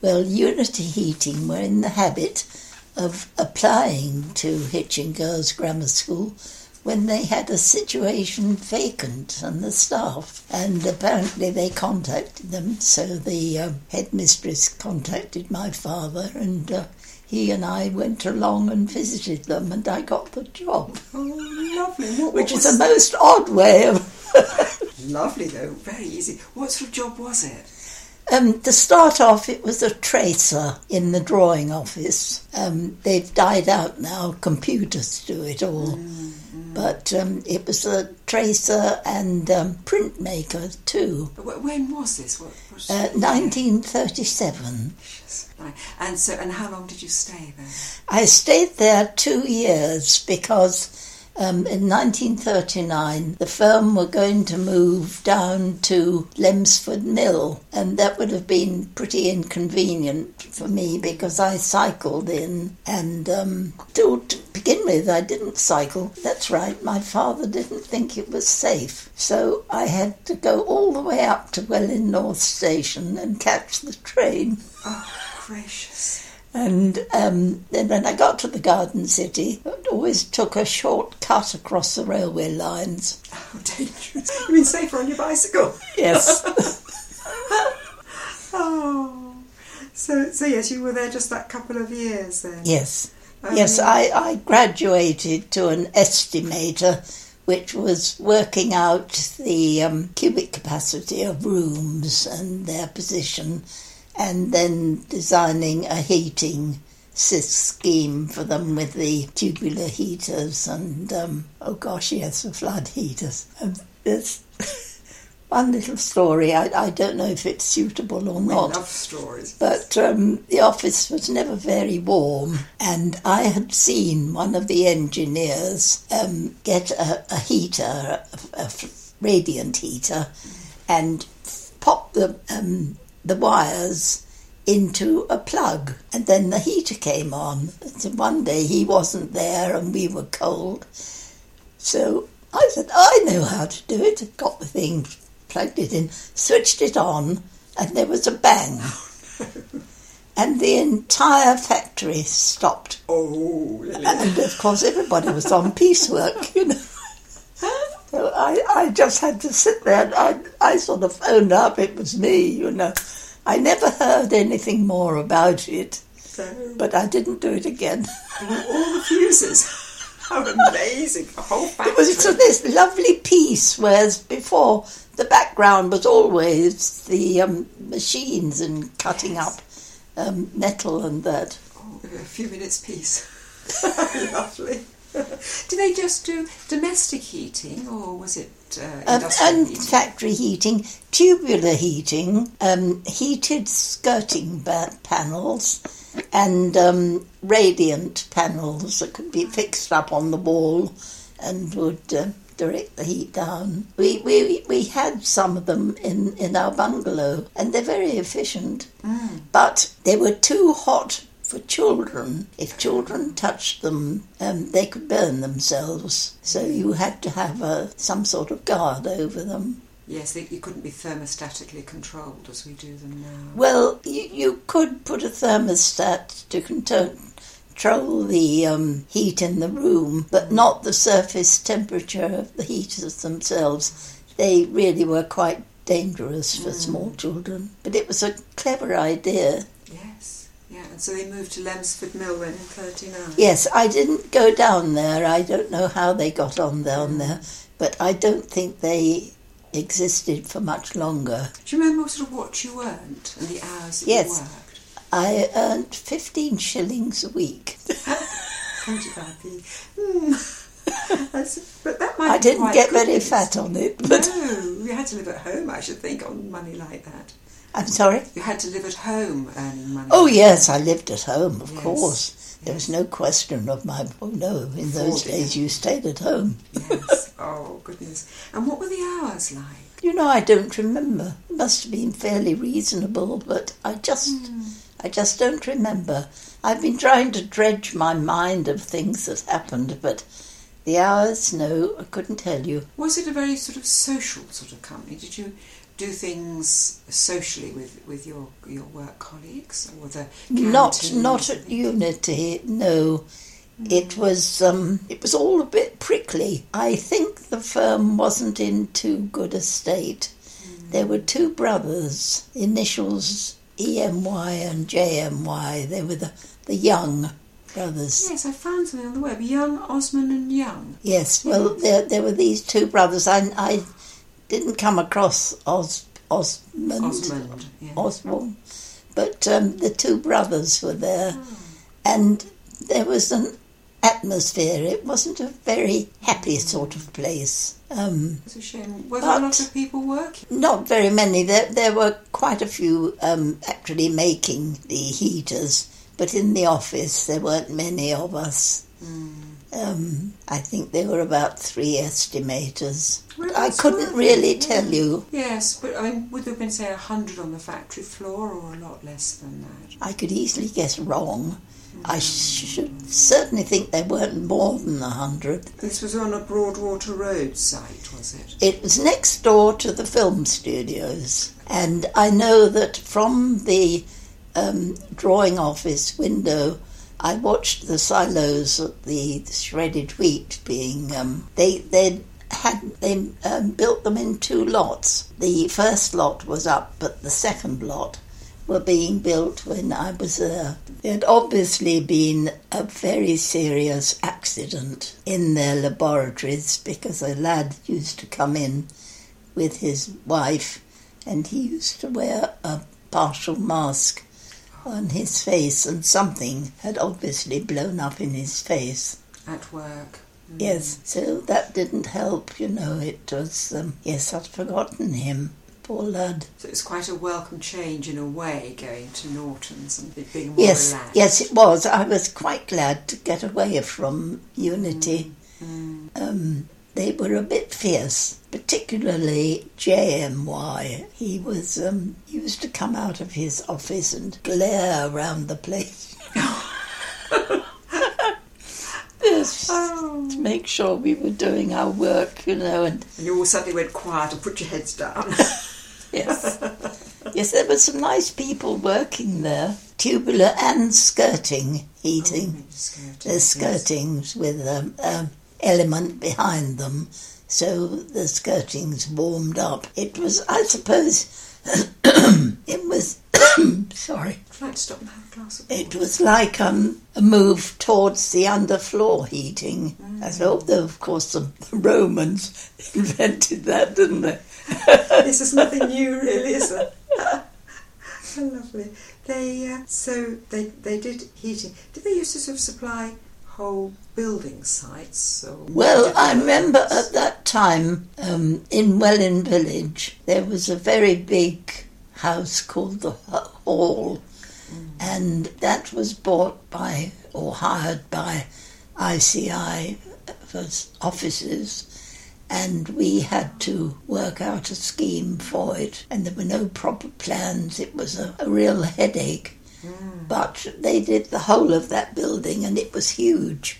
Well, Unity Heating were in the habit of applying to Hitchin Girls Grammar School when they had a situation vacant on the staff, and apparently they contacted them, so the headmistress contacted my father, and he and I went along and visited them, and I got the job. Oh, lovely. Which is a most odd way of... Lovely, though. Very easy. What sort of job was it? To start off, it was a tracer in the drawing office. They've died out now. Computers do it all. But it was a tracer and printmaker too. When was this? 1937. Right. And how long did you stay there? I stayed there 2 years because in 1939 the firm were going to move down to Lemsford Mill, and that would have been pretty inconvenient for me because I cycled in, and to begin with I didn't cycle. That's right, my father didn't think it was safe, so I had to go all the way up to Welwyn North Station and catch the train. Oh, gracious. And then when I got to the Garden City, I always took a short cut across the railway lines. Oh, dangerous. You mean safer on your bicycle? Yes. Oh. So yes, you were there just that couple of years then? Yes. Yes, I graduated to an estimator, which was working out the cubic capacity of rooms and their position, and then designing a heating scheme for them with the tubular heaters and, the flood heaters. And there's one little story, I don't know if it's suitable or not. We love stories. But the office was never very warm, and I had seen one of the engineers get a heater, a radiant heater, and pop the wires into a plug, and then the heater came on. So one day he wasn't there and we were cold, so I said, I know how to do it. Got the thing, plugged it in, switched it on, and there was a bang. And the entire factory stopped. Oh, really? And of course everybody was on piecework, you know. So I just had to sit there, and I sort of phoned up, it was me, you know. I never heard anything more about it, but I didn't do it again. All the fuses. How amazing. The whole factory. It was this lovely piece, whereas before the background was always the machines and cutting up metal and that. Oh, a few minutes piece. Lovely. Did they just do domestic heating, or was it industrial and heating? Factory heating, tubular heating, heated skirting panels, and radiant panels that could be fixed up on the wall and would direct the heat down. We had some of them in our bungalow, and they're very efficient, but they were too hot for children. If children touched them, they could burn themselves. So you had to have some sort of guard over them. Yes, you couldn't be thermostatically controlled as we do them now. Well, you could put a thermostat to control the heat in the room, but not the surface temperature of the heaters themselves. They really were quite dangerous for small children. But it was a clever idea. Yes. Yeah, and so they moved to Lemsford Mill then in 1939. Yes, I didn't go down there. I don't know how they got on down there, but I don't think they existed for much longer. Do you remember sort of what you earned and the hours that you worked? I earned 15 shillings a week. 25p. But that might I didn't get good very news. Fat on it. But No, you had to live at home, I should think, on money like that. I'm sorry? You had to live at home earning money. Oh, yes, I lived at home, of Yes. course. There was no question of my... Oh, no, in those days you stayed at home. Yes. Oh, goodness. And what were the hours like? You know, I don't remember. It must have been fairly reasonable, but I just don't remember. I've been trying to dredge my mind of things that happened, but the hours, no, I couldn't tell you. Was it a very sort of social sort of company? Did you do things socially with your work colleagues or the not at Unity, no. It was all a bit prickly. I think the firm wasn't in too good a state. There were two brothers, initials EMY and JMY. They were the Young brothers. Yes, I found something on the web. Young, Osmond and Young. Yes, well, there were these two brothers. I didn't come across Osmond, yeah. Oswald, but the two brothers were there, and there was an atmosphere. It wasn't a very happy sort of place. It's a shame. Were there a lot of people working? Not very many. There were quite a few actually making the heaters, but in the office there weren't many of us. I think there were about 3 estimators. I couldn't really tell you. Yes, but I mean, would there have been, say, 100 on the factory floor or a lot less than that? I could easily guess wrong. I should certainly think there weren't more than 100. This was on a Broadwater Road site, was it? It was next door to the film studios, and I know that from the drawing office window I watched the silos of the shredded wheat being... They built them in 2 lots. The first lot was up, but the second lot were being built when I was there. There had obviously been a very serious accident in their laboratories because a lad used to come in with his wife and he used to wear a partial mask on his face, and something had obviously blown up in his face. At work. Yes, so that didn't help, you know. It was, yes, I'd forgotten him. Poor lad. So it was quite a welcome change in a way, going to Norton's and it being more relaxed. Yes, it was. I was quite glad to get away from Unity. They were a bit fierce, particularly JMY. He was used to come out of his office and glare around the place. Yes, to make sure we were doing our work, you know. And you all suddenly went quiet and put your heads down. Yes. Yes, there were some nice people working there. Tubular and skirting heating. There's skirtings with element behind them, so the skirtings warmed up. It was, I suppose, it was, sorry. I'd like to stop and have a glass of water. It was like a move towards the underfloor heating. Although, of course, the Romans invented that, didn't they? This is nothing new, really, is it? Lovely. So they did heating. Did they used to sort of supply whole building sites? Well, I remember at that time in Welwyn Village there was a very big house called the Hall, and that was bought by or hired by ICI for offices, and we had to work out a scheme for it, and there were no proper plans. It was a real headache. But they did the whole of that building, and it was huge.